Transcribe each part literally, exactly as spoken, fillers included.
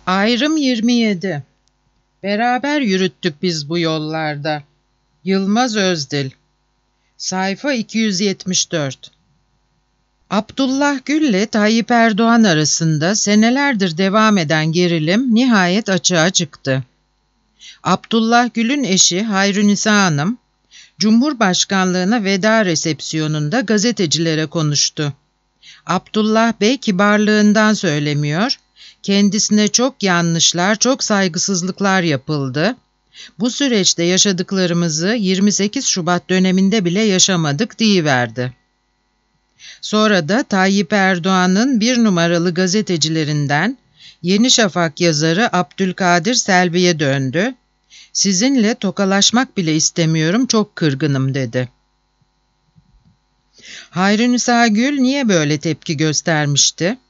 Ayrım yirmi yedi. Beraber yürüttük biz bu yollarda. Yılmaz Özdil. Sayfa iki yüz yetmiş dört. Abdullah Gül ile Tayyip Erdoğan arasında senelerdir devam eden gerilim nihayet açığa çıktı. Abdullah Gül'ün eşi Hayrunisa Hanım, Cumhurbaşkanlığına veda resepsiyonunda gazetecilere konuştu. Abdullah Bey kibarlığından söylemiyor, kendisine çok yanlışlar, çok saygısızlıklar yapıldı. Bu süreçte yaşadıklarımızı yirmi sekiz Şubat döneminde bile yaşamadık deyiverdi. Sonra da Tayyip Erdoğan'ın bir numaralı gazetecilerinden Yeni Şafak yazarı Abdülkadir Selvi'ye döndü. Sizinle tokalaşmak bile istemiyorum, çok kırgınım dedi. Hayrunisa Gül niye böyle tepki göstermişti?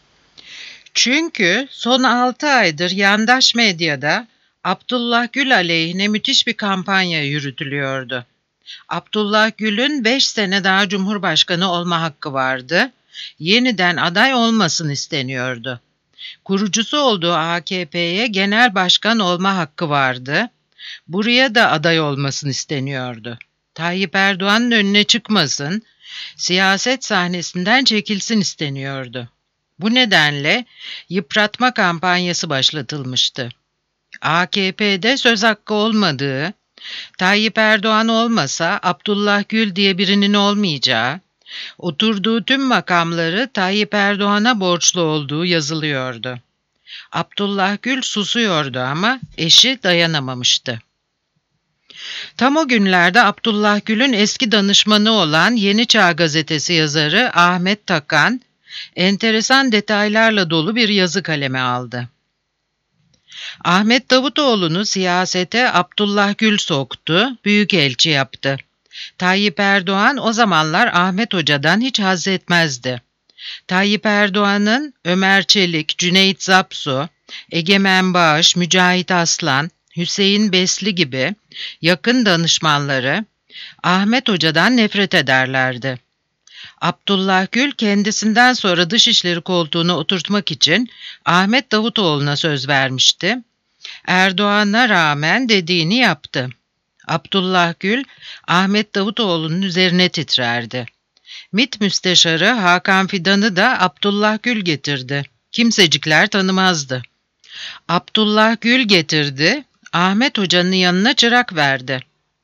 Çünkü son altı aydır yandaş medyada Abdullah Gül aleyhine müthiş bir kampanya yürütülüyordu. Abdullah Gül'ün beş sene daha Cumhurbaşkanı olma hakkı vardı, yeniden aday olmasın isteniyordu. Kurucusu olduğu A K P'ye genel başkan olma hakkı vardı, buraya da aday olmasın isteniyordu. Tayyip Erdoğan'ın önüne çıkmasın, siyaset sahnesinden çekilsin isteniyordu. Bu nedenle yıpratma kampanyası başlatılmıştı. A K P'de söz hakkı olmadığı, Tayyip Erdoğan olmasa Abdullah Gül diye birinin olmayacağı, oturduğu tüm makamları Tayyip Erdoğan'a borçlu olduğu yazılıyordu. Abdullah Gül susuyordu ama eşi dayanamamıştı. Tam o günlerde Abdullah Gül'ün eski danışmanı olan Yeni Çağ gazetesi yazarı Ahmet Takan, enteresan detaylarla dolu bir yazı kaleme aldı. Ahmet Davutoğlu'nu siyasete Abdullah Gül soktu, büyükelçi yaptı. Tayyip Erdoğan o zamanlar Ahmet Hoca'dan hiç haz etmezdi. Tayyip Erdoğan'ın Ömer Çelik, Cüneyt Zapsu, Egemen Bağış, Mücahit Aslan, Hüseyin Besli gibi yakın danışmanları Ahmet Hoca'dan nefret ederlerdi. Abdullah Gül kendisinden sonra dışişleri koltuğuna oturtmak için Ahmet Davutoğlu'na söz vermişti. Erdoğan'a rağmen dediğini yaptı. Abdullah Gül, Ahmet Davutoğlu'nun üzerine titrerdi. MİT Müsteşarı Hakan Fidan'ı da Abdullah Gül getirdi. Kimsecikler tanımazdı. Abdullah Gül getirdi, Ahmet Hoca'nın yanına çırak verdi.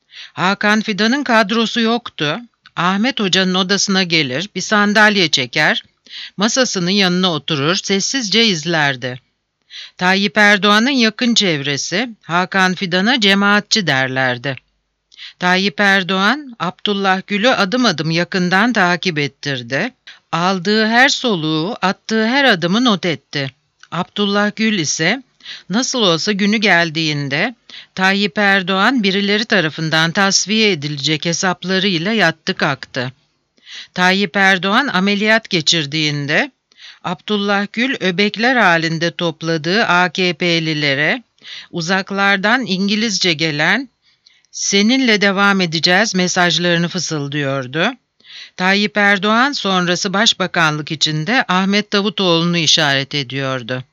Hakan Fidan'ın kadrosu yoktu. Ahmet Hoca'nın odasına gelir, bir sandalye çeker, masasının yanına oturur, sessizce izlerdi. Tayyip Erdoğan'ın yakın çevresi Hakan Fidan'a cemaatçi derlerdi. Tayyip Erdoğan, Abdullah Gül'ü adım adım yakından takip ettirdi. Aldığı her soluğu, attığı her adımı not etti. Abdullah Gül ise nasıl olsa günü geldiğinde Tayyip Erdoğan birileri tarafından tasfiye edilecek hesaplarıyla yattı kalktı. Tayyip Erdoğan ameliyat geçirdiğinde Abdullah Gül öbekler halinde topladığı A K P'lilere uzaklardan İngilizce gelen "Seninle devam edeceğiz" mesajlarını fısıldıyordu. Tayyip Erdoğan sonrası başbakanlık içinde Ahmet Davutoğlu'nu işaret ediyordu.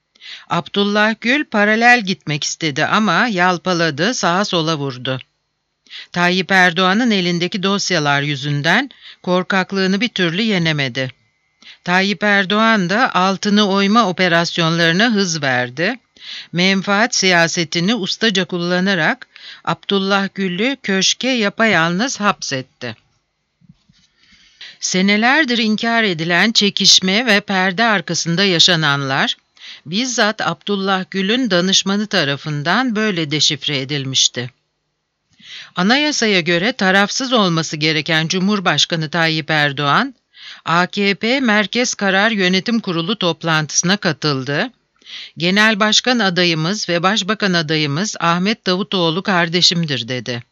Abdullah Gül paralel gitmek istedi ama yalpaladı, sağa sola vurdu. Tayyip Erdoğan'ın elindeki dosyalar yüzünden korkaklığını bir türlü yenemedi. Tayyip Erdoğan da altını oyma operasyonlarına hız verdi. Menfaat siyasetini ustaca kullanarak Abdullah Gül'ü köşke yapayalnız hapsetti. Senelerdir inkar edilen çekişme ve perde arkasında yaşananlar, bizzat Abdullah Gül'ün danışmanı tarafından böyle deşifre edilmişti. Anayasaya göre tarafsız olması gereken Cumhurbaşkanı Tayyip Erdoğan, A K P Merkez Karar Yönetim Kurulu toplantısına katıldı. Genel Başkan adayımız ve Başbakan adayımız Ahmet Davutoğlu kardeşimdir dedi.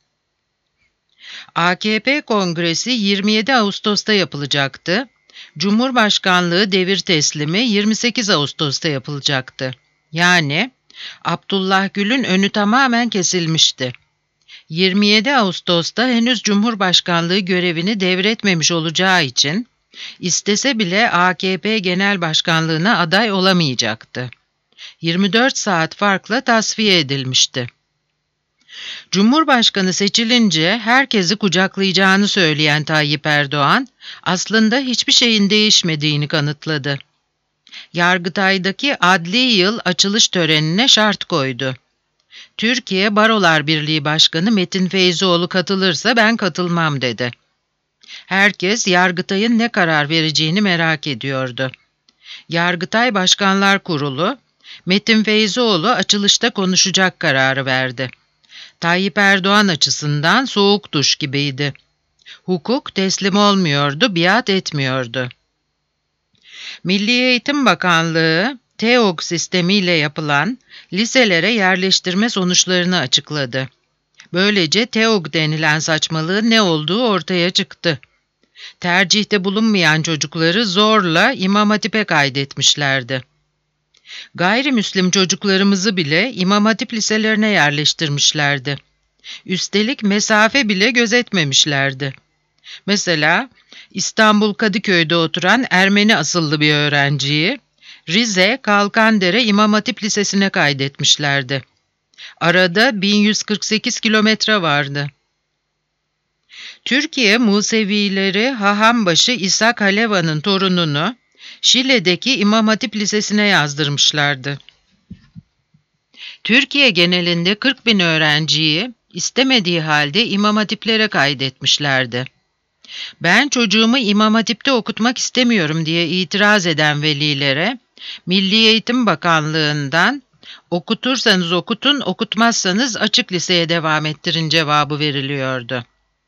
A K P Kongresi yirmi yedi Ağustos'ta yapılacaktı. Cumhurbaşkanlığı devir teslimi yirmi sekiz Ağustos'ta yapılacaktı. Yani Abdullah Gül'ün önü tamamen kesilmişti. yirmi yedi Ağustos'ta henüz Cumhurbaşkanlığı görevini devretmemiş olacağı için istese bile A K P Genel Başkanlığına aday olamayacaktı. yirmi dört saat farkla tasfiye edilmişti. Cumhurbaşkanı seçilince herkesi kucaklayacağını söyleyen Tayyip Erdoğan, aslında hiçbir şeyin değişmediğini kanıtladı. Yargıtay'daki adli yıl açılış törenine şart koydu. Türkiye Barolar Birliği Başkanı Metin Feyzioğlu katılırsa ben katılmam dedi. Herkes Yargıtay'ın ne karar vereceğini merak ediyordu. Yargıtay Başkanlar Kurulu, Metin Feyzioğlu açılışta konuşacak kararı verdi. Tayyip Erdoğan açısından soğuk duş gibiydi. Hukuk teslim olmuyordu, biat etmiyordu. Milli Eğitim Bakanlığı, TEOG sistemiyle yapılan liselere yerleştirme sonuçlarını açıkladı. Böylece TEOG denilen saçmalığın ne olduğu ortaya çıktı. Tercihte bulunmayan çocukları zorla İmam Hatip'e kaydetmişlerdi. Gayrimüslim çocuklarımızı bile İmam Hatip liselerine yerleştirmişlerdi. Üstelik mesafe bile gözetmemişlerdi. Mesela İstanbul Kadıköy'de oturan Ermeni asıllı bir öğrenciyi Rize Kalkandere İmam Hatip Lisesi'ne kaydetmişlerdi. Arada bin yüz kırk sekiz kilometre vardı. Türkiye Musevileri Hahambaşı İshak Haleva'nın torununu Şile'deki İmam Hatip Lisesi'ne yazdırmışlardı. Türkiye genelinde kırk bin öğrenciyi istemediği halde İmam Hatiplere kaydetmişlerdi. Ben çocuğumu İmam Hatip'te okutmak istemiyorum diye itiraz eden velilere Milli Eğitim Bakanlığı'ndan okutursanız okutun, okutmazsanız açık liseye devam ettirin cevabı veriliyordu.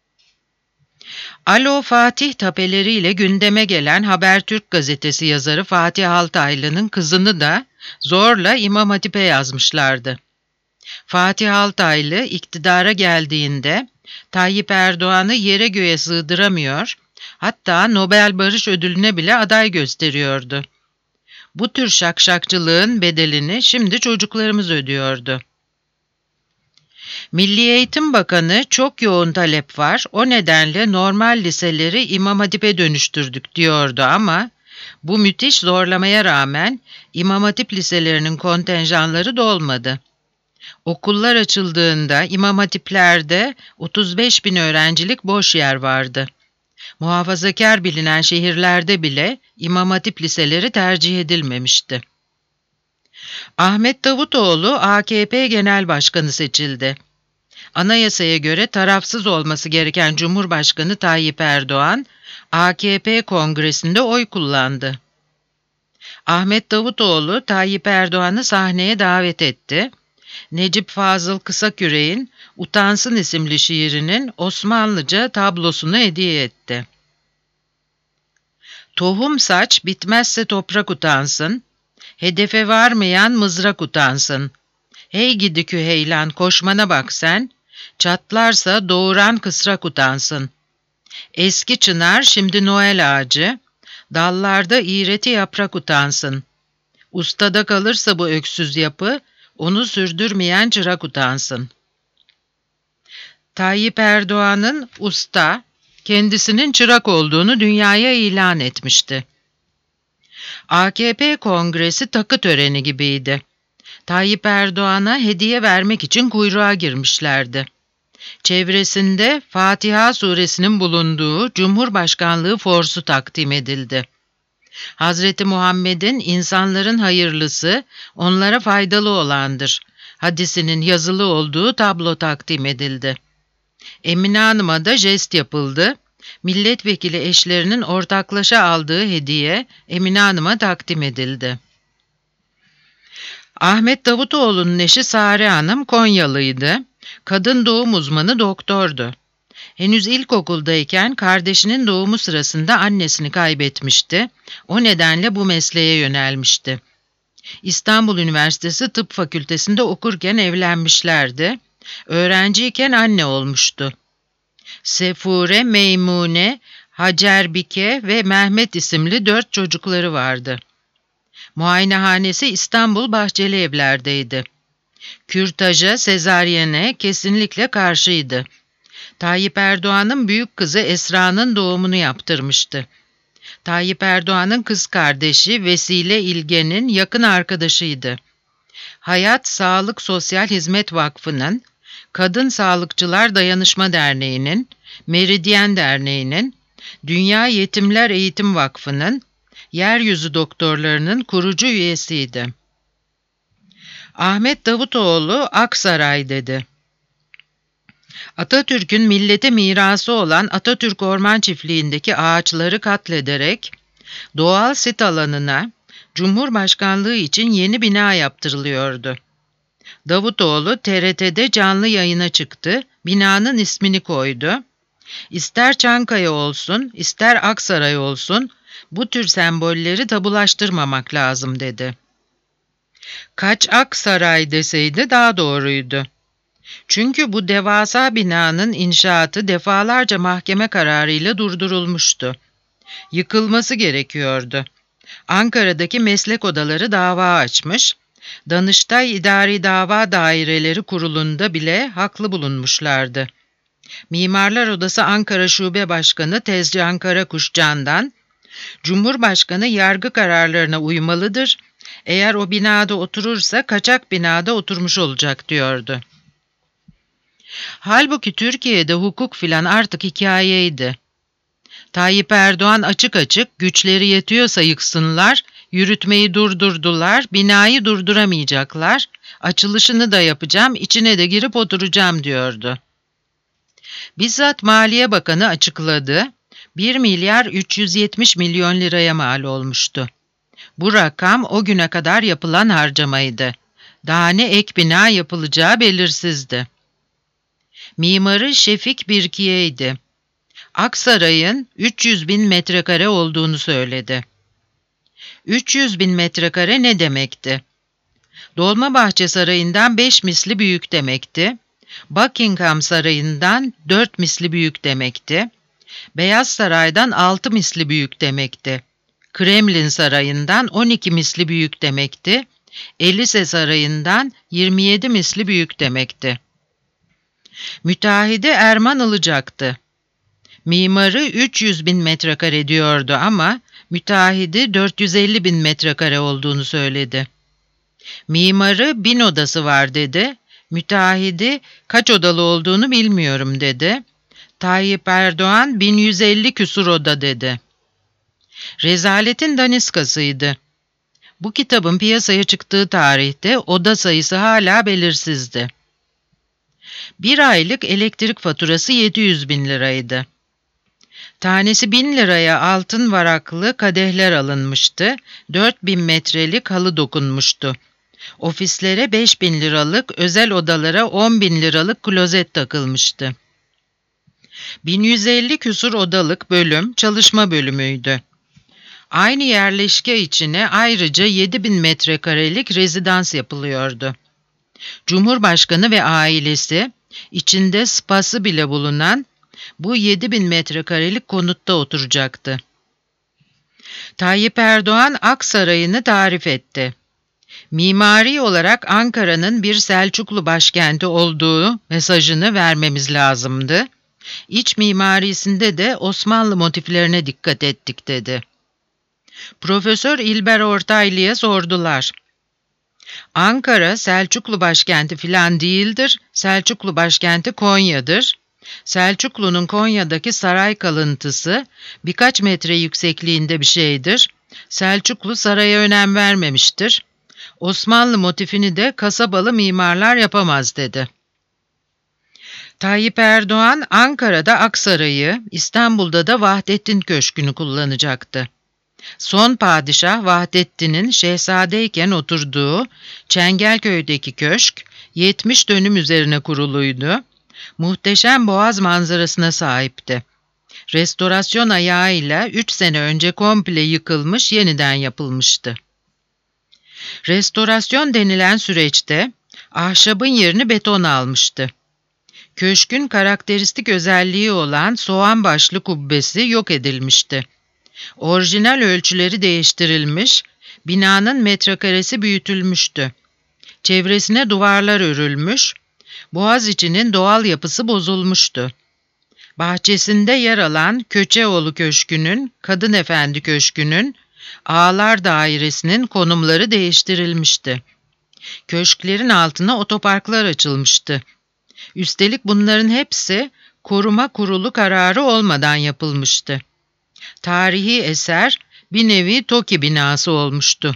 Alo Fatih tapeleriyle gündeme gelen Habertürk gazetesi yazarı Fatih Altaylı'nın kızını da zorla İmam Hatip'e yazmışlardı. Fatih Altaylı iktidara geldiğinde Tayyip Erdoğan'ı yere göğe sığdıramıyor, hatta Nobel Barış Ödülü'ne bile aday gösteriyordu. Bu tür şakşakçılığın bedelini şimdi çocuklarımız ödüyordu. Milli Eğitim Bakanı çok yoğun talep var, o nedenle normal liseleri İmam Hatip'e dönüştürdük diyordu ama bu müthiş zorlamaya rağmen İmam Hatip liselerinin kontenjanları dolmadı. Okullar açıldığında İmam Hatip'lerde otuz beş bin öğrencilik boş yer vardı. Muhafazakar bilinen şehirlerde bile İmam Hatip liseleri tercih edilmemişti. Ahmet Davutoğlu A K P Genel Başkanı seçildi. Anayasaya göre tarafsız olması gereken Cumhurbaşkanı Tayyip Erdoğan, A K P Kongresi'nde oy kullandı. Ahmet Davutoğlu Tayyip Erdoğan'ı sahneye davet etti. Necip Fazıl Kısaküre'nin Utansın isimli şiirinin Osmanlıca tablosunu hediye etti. Tohum saç bitmezse toprak utansın, hedefe varmayan mızrak utansın. Hey gidi küheylan koşmana bak sen, çatlarsa doğuran kısrak utansın. Eski çınar şimdi Noel ağacı, dallarda iğreti yaprak utansın. Ustada kalırsa bu öksüz yapı, onu sürdürmeyen çırak utansın. Tayyip Erdoğan'ın usta, kendisinin çırak olduğunu dünyaya ilan etmişti. A K P Kongresi takı töreni gibiydi. Tayyip Erdoğan'a hediye vermek için kuyruğa girmişlerdi. Çevresinde Fatiha suresinin bulunduğu Cumhurbaşkanlığı forsu takdim edildi. Hazreti Muhammed'in insanların hayırlısı, onlara faydalı olandır hadisinin yazılı olduğu tablo takdim edildi. Emine Hanım'a da jest yapıldı. Milletvekili eşlerinin ortaklaşa aldığı hediye Emine Hanım'a takdim edildi. Ahmet Davutoğlu'nun eşi Sare Hanım Konyalıydı. Kadın doğum uzmanı doktordu. Henüz ilkokuldayken kardeşinin doğumu sırasında annesini kaybetmişti. O nedenle bu mesleğe yönelmişti. İstanbul Üniversitesi Tıp Fakültesi'nde okurken evlenmişlerdi. Öğrenciyken anne olmuştu. Sefure, Meymune, Hacerbike ve Mehmet isimli dört çocukları vardı. Muayenehanesi İstanbul Bahçeli Evler'deydi. Kürtaja, sezaryene kesinlikle karşıydı. Tayyip Erdoğan'ın büyük kızı Esra'nın doğumunu yaptırmıştı. Tayyip Erdoğan'ın kız kardeşi Vesile İlgen'in yakın arkadaşıydı. Hayat Sağlık Sosyal Hizmet Vakfı'nın, Kadın Sağlıkçılar Dayanışma Derneği'nin, Meridyen Derneği'nin, Dünya Yetimler Eğitim Vakfı'nın, Yeryüzü Doktorları'nın kurucu üyesiydi. Ahmet Davutoğlu Aksaray dedi. Atatürk'ün millete mirası olan Atatürk Orman Çiftliği'ndeki ağaçları katlederek doğal sit alanına Cumhurbaşkanlığı için yeni bina yaptırılıyordu. Davutoğlu T R T'de canlı yayına çıktı, binanın ismini koydu. İster Çankaya olsun, ister Aksaray olsun, bu tür sembolleri tabulaştırmamak lazım dedi. Kaç Aksaray deseydi daha doğruydu. Çünkü bu devasa binanın inşaatı defalarca mahkeme kararıyla durdurulmuştu. Yıkılması gerekiyordu. Ankara'daki meslek odaları dava açmış, Danıştay İdari Dava Daireleri Kurulu'nda bile haklı bulunmuşlardı. Mimarlar Odası Ankara Şube Başkanı Tezcan Karakuşcan'dan, Cumhurbaşkanı yargı kararlarına uymalıdır, eğer o binada oturursa kaçak binada oturmuş olacak diyordu. Halbuki Türkiye'de hukuk filan artık hikayeydi. Tayyip Erdoğan açık açık güçleri yetiyorsa yıksınlar, yürütmeyi durdurdular, binayı durduramayacaklar, açılışını da yapacağım, içine de girip oturacağım diyordu. Bizzat Maliye Bakanı açıkladı, bir milyar üç yüz yetmiş milyon liraya mal olmuştu. Bu rakam o güne kadar yapılan harcamaydı. Daha ne ek bina yapılacağı belirsizdi. Mimarı Şefik Birkiye'ydi. Aksaray'ın üç yüz bin metrekare olduğunu söyledi. üç yüz bin metrekare ne demekti? Dolmabahçe Sarayı'ndan beş misli büyük demekti. Buckingham Sarayı'ndan dört misli büyük demekti. Beyaz Saray'dan altı misli büyük demekti. Kremlin Sarayı'ndan on iki misli büyük demekti. Elise Sarayı'ndan yirmi yedi misli büyük demekti. Müteahhidi Erman Ilıcak'tı. Mimarı üç yüz bin metrekare diyordu ama müteahhidi dört yüz elli bin metrekare olduğunu söyledi. Mimarı bin odası var dedi, müteahhidi kaç odalı olduğunu bilmiyorum dedi. Tayyip Erdoğan bin yüz elli küsur oda dedi. Rezaletin daniskasıydı. Bu kitabın piyasaya çıktığı tarihte oda sayısı hala belirsizdi. Bir aylık elektrik faturası yedi yüz bin liraydı. Tanesi bin liraya altın varaklı kadehler alınmıştı, dört bin metrelik halı dokunmuştu. Ofislere beş bin liralık, özel odalara on bin liralık klozet takılmıştı. bin yüz elli küsur odalık bölüm çalışma bölümüydü. Aynı yerleşke içine ayrıca yedi bin metrekarelik rezidans yapılıyordu. Cumhurbaşkanı ve ailesi, içinde spası bile bulunan bu yedi bin metrekarelik konutta oturacaktı. Tayyip Erdoğan Aksaray'ını tarif etti. Mimari olarak Ankara'nın bir Selçuklu başkenti olduğu mesajını vermemiz lazımdı. İç mimarisinde de Osmanlı motiflerine dikkat ettik dedi. Profesör İlber Ortaylı'ya sordular. Ankara Selçuklu başkenti filan değildir, Selçuklu başkenti Konya'dır. Selçuklu'nun Konya'daki saray kalıntısı birkaç metre yüksekliğinde bir şeydir. Selçuklu saraya önem vermemiştir. Osmanlı motifini de kasabalı mimarlar yapamaz dedi. Tayyip Erdoğan Ankara'da Aksaray'ı, İstanbul'da da Vahdettin Köşkü'nü kullanacaktı. Son padişah Vahdettin'in şehzadeyken oturduğu Çengelköy'deki köşk yetmiş dönüm üzerine kuruluydu. Muhteşem boğaz manzarasına sahipti. Restorasyon ayağıyla üç sene önce komple yıkılmış, yeniden yapılmıştı. Restorasyon denilen süreçte ahşabın yerini beton almıştı. Köşkün karakteristik özelliği olan soğan başlı kubbesi yok edilmişti. Orijinal ölçüleri değiştirilmiş, binanın metrekaresi büyütülmüştü. Çevresine duvarlar örülmüş, Boğaziçi'nin doğal yapısı bozulmuştu. Bahçesinde yer alan Köçeoğlu Köşkü'nün, Kadın Efendi Köşkü'nün, Ağalar Dairesi'nin konumları değiştirilmişti. Köşklerin altına otoparklar açılmıştı. Üstelik bunların hepsi koruma kurulu kararı olmadan yapılmıştı. Tarihi eser bir nevi TOKİ binası olmuştu.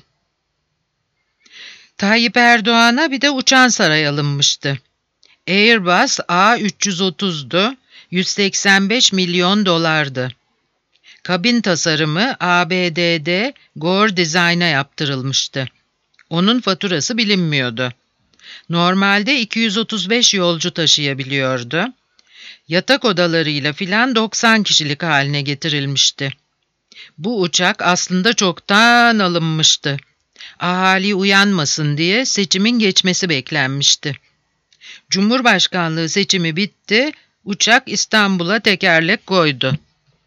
Tayyip Erdoğan'a bir de uçan saray alınmıştı. Airbus A üç yüz otuz'du, yüz seksen beş milyon dolardı. Kabin tasarımı A B D'de Gore Design'a yaptırılmıştı. Onun faturası bilinmiyordu. Normalde iki yüz otuz beş yolcu taşıyabiliyordu. Yatak odalarıyla filan doksan kişilik haline getirilmişti. Bu uçak aslında çoktan alınmıştı. Ahali uyanmasın diye seçimin geçmesi beklenmişti. Cumhurbaşkanlığı seçimi bitti, uçak İstanbul'a tekerlek koydu.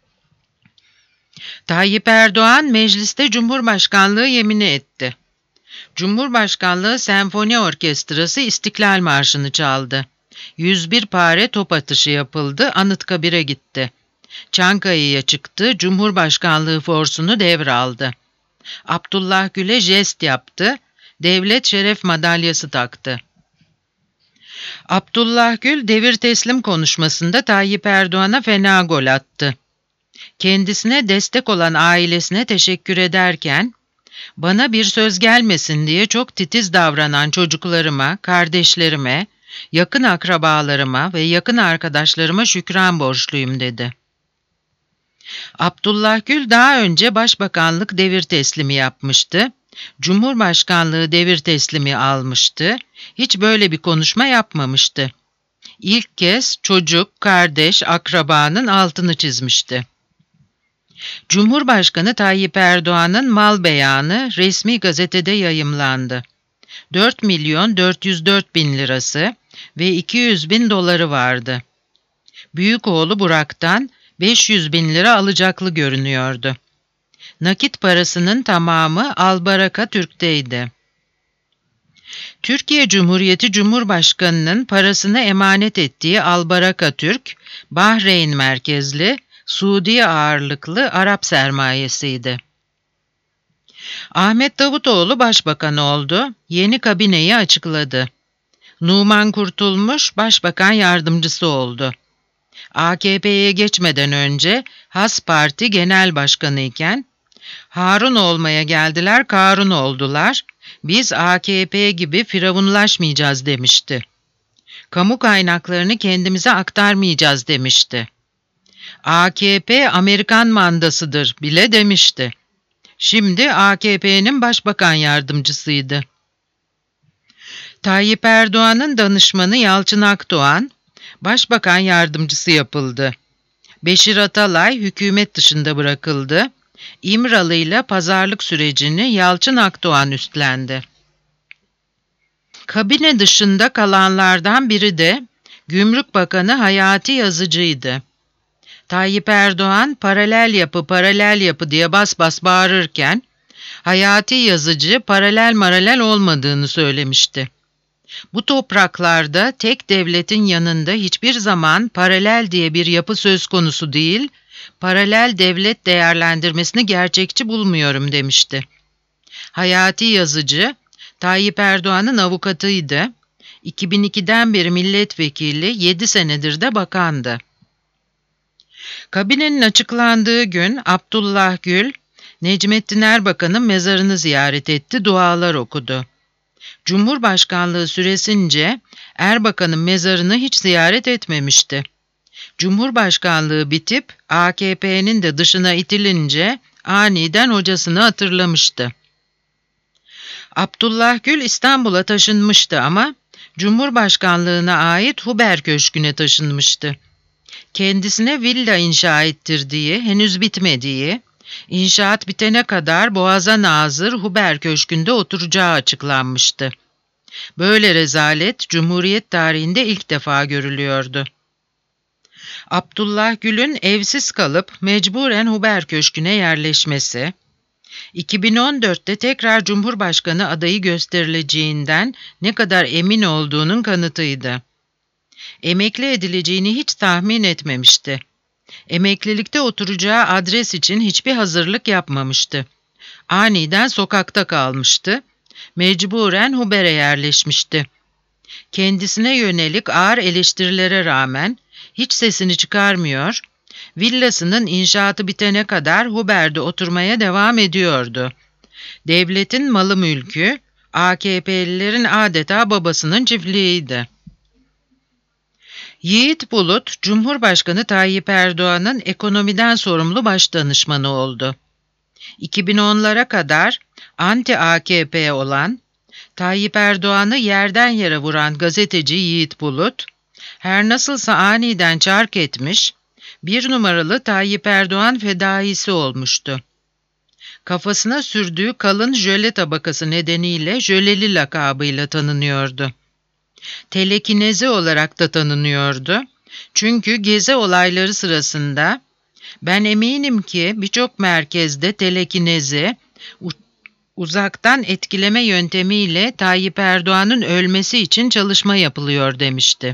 Tayyip Erdoğan mecliste Cumhurbaşkanlığı yemini etti. Cumhurbaşkanlığı Senfoni Orkestrası İstiklal Marşı'nı çaldı. yüz bir pare top atışı yapıldı, Anıtkabir'e gitti. Çankaya'ya çıktı, Cumhurbaşkanlığı forsunu devraldı. Abdullah Gül'e jest yaptı, devlet şeref madalyası taktı. Abdullah Gül devir teslim konuşmasında Tayyip Erdoğan'a fena gol attı. Kendisine destek olan ailesine teşekkür ederken, bana bir söz gelmesin diye çok titiz davranan çocuklarıma, kardeşlerime, yakın akrabalarıma ve yakın arkadaşlarıma şükran borçluyum dedi. Abdullah Gül daha önce Başbakanlık devir teslimi yapmıştı, Cumhurbaşkanlığı devir teslimi almıştı, hiç böyle bir konuşma yapmamıştı. İlk kez çocuk, kardeş, akrabanın altını çizmişti. Cumhurbaşkanı Tayyip Erdoğan'ın mal beyanı resmi gazetede yayımlandı. dört milyon dört yüz dört bin lirası ve iki yüz bin doları vardı. Büyük oğlu Burak'tan beş yüz bin lira alacaklı görünüyordu. Nakit parasının tamamı Albaraka Türk'teydi. Türkiye Cumhuriyeti Cumhurbaşkanı'nın parasını emanet ettiği Albaraka Türk, Bahreyn merkezli, Suudi ağırlıklı Arap sermayesiydi. Ahmet Davutoğlu başbakan oldu, yeni kabineyi açıkladı. Numan Kurtulmuş başbakan yardımcısı oldu. A K P'ye geçmeden önce Has Parti Genel Başkanı iken, Harun olmaya geldiler, Karun oldular, biz A K P gibi firavunlaşmayacağız demişti. Kamu kaynaklarını kendimize aktarmayacağız demişti. A K P Amerikan mandasıdır bile demişti. Şimdi A K P'nin başbakan yardımcısıydı. Tayyip Erdoğan'ın danışmanı Yalçın Akdoğan, başbakan yardımcısı yapıldı. Beşir Atalay hükümet dışında bırakıldı. İmralı ile pazarlık sürecini Yalçın Akdoğan üstlendi. Kabine dışında kalanlardan biri de Gümrük Bakanı Hayati Yazıcı'ydı. Tayyip Erdoğan paralel yapı paralel yapı diye bas bas bağırırken Hayati Yazıcı paralel maralel olmadığını söylemişti. Bu topraklarda tek devletin yanında hiçbir zaman paralel diye bir yapı söz konusu değil, paralel devlet değerlendirmesini gerçekçi bulmuyorum demişti. Hayati Yazıcı, Tayyip Erdoğan'ın avukatıydı. iki bin ikiden beri milletvekili, yedi senedir de bakandı. Kabinenin açıklandığı gün Abdullah Gül, Necmettin Erbakan'ın mezarını ziyaret etti, dualar okudu. Cumhurbaşkanlığı süresince Erbakan'ın mezarını hiç ziyaret etmemişti. Cumhurbaşkanlığı bitip A K P'nin de dışına itilince aniden hocasını hatırlamıştı. Abdullah Gül İstanbul'a taşınmıştı ama Cumhurbaşkanlığına ait Huber Köşkü'ne taşınmıştı. Kendisine villa inşa ettirdiği, henüz bitmediği, inşaat bitene kadar Boğaz'a nazır Huber Köşkü'nde oturacağı açıklanmıştı. Böyle rezalet Cumhuriyet tarihinde ilk defa görülüyordu. Abdullah Gül'ün evsiz kalıp mecburen Huber Köşkü'ne yerleşmesi, iki bin on dörtte tekrar Cumhurbaşkanı adayı gösterileceğinden ne kadar emin olduğunun kanıtıydı. Emekli edileceğini hiç tahmin etmemişti. Emeklilikte oturacağı adres için hiçbir hazırlık yapmamıştı. Aniden sokakta kalmıştı. mecburen Huber'e yerleşmişti. Kendisine yönelik ağır eleştirilere rağmen hiç sesini çıkarmıyor, villasının inşaatı bitene kadar Huber'de oturmaya devam ediyordu. Devletin malı mülkü, A K P'lilerin adeta babasının çiftliğiydi. Yiğit Bulut, Cumhurbaşkanı Tayyip Erdoğan'ın ekonomiden sorumlu başdanışmanı oldu. iki bin onlara kadar anti-A K P olan, Tayyip Erdoğan'ı yerden yere vuran gazeteci Yiğit Bulut, her nasılsa aniden çark etmiş, bir numaralı Tayyip Erdoğan fedaisi olmuştu. Kafasına sürdüğü kalın jöle tabakası nedeniyle jöleli lakabıyla tanınıyordu. Telekinezi olarak da tanınıyordu. Çünkü gezi olayları sırasında ben eminim ki birçok merkezde telekinezi, uzaktan etkileme yöntemiyle Tayyip Erdoğan'ın ölmesi için çalışma yapılıyor demişti.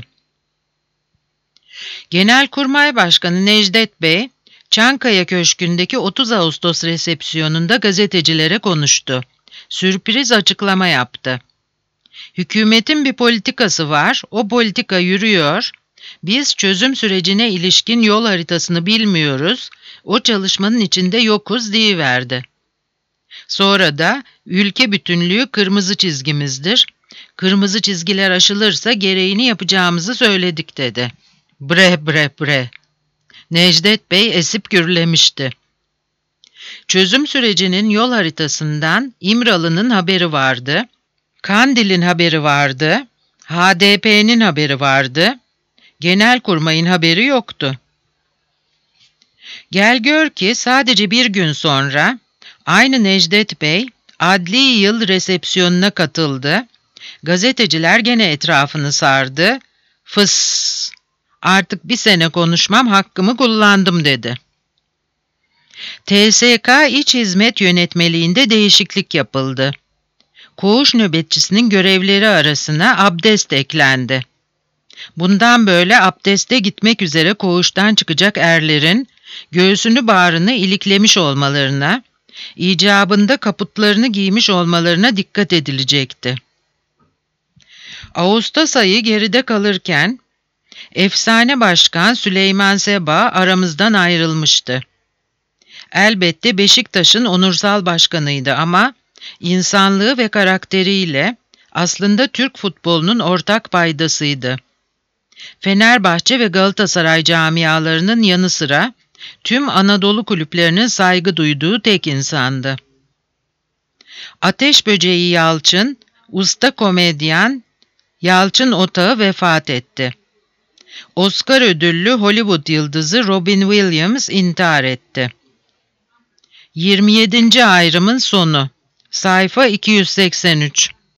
Genelkurmay Başkanı Necdet Bey, Çankaya Köşkü'ndeki otuz Ağustos resepsiyonunda gazetecilere konuştu. Sürpriz açıklama yaptı. Hükümetin bir politikası var, o politika yürüyor. Biz çözüm sürecine ilişkin yol haritasını bilmiyoruz, o çalışmanın içinde yokuz deyiverdi. Sonra da ülke bütünlüğü kırmızı çizgimizdir. Kırmızı çizgiler aşılırsa gereğini yapacağımızı söyledik dedi. Bre bre bre. Necdet Bey esip gürlemişti. Çözüm sürecinin yol haritasından İmralı'nın haberi vardı, Kandil'in haberi vardı, H D P'nin haberi vardı, Genelkurmay'ın haberi yoktu. Gel gör ki sadece bir gün sonra aynı Necdet Bey adli yıl resepsiyonuna katıldı. Gazeteciler gene etrafını sardı. Fıs! Artık bir sene konuşmam, hakkımı kullandım dedi. T S K İç Hizmet Yönetmeliğinde değişiklik yapıldı. Koğuş nöbetçisinin görevleri arasına abdest eklendi. Bundan böyle abdeste gitmek üzere koğuştan çıkacak erlerin göğsünü bağrını iliklemiş olmalarına, icabında kaputlarını giymiş olmalarına dikkat edilecekti. Ağustos ayı geride kalırken, efsane başkan Süleyman Seba aramızdan ayrılmıştı. Elbette Beşiktaş'ın onursal başkanıydı ama insanlığı ve karakteriyle aslında Türk futbolunun ortak paydasıydı. Fenerbahçe ve Galatasaray camialarının yanı sıra tüm Anadolu kulüplerinin saygı duyduğu tek insandı. Ateş Böceği Yalçın, usta komedyen Yalçın Otağı vefat etti. Oscar ödüllü Hollywood yıldızı Robin Williams intihar etti. yirmi yedinci ayrımın sonu. Sayfa iki yüz seksen üç.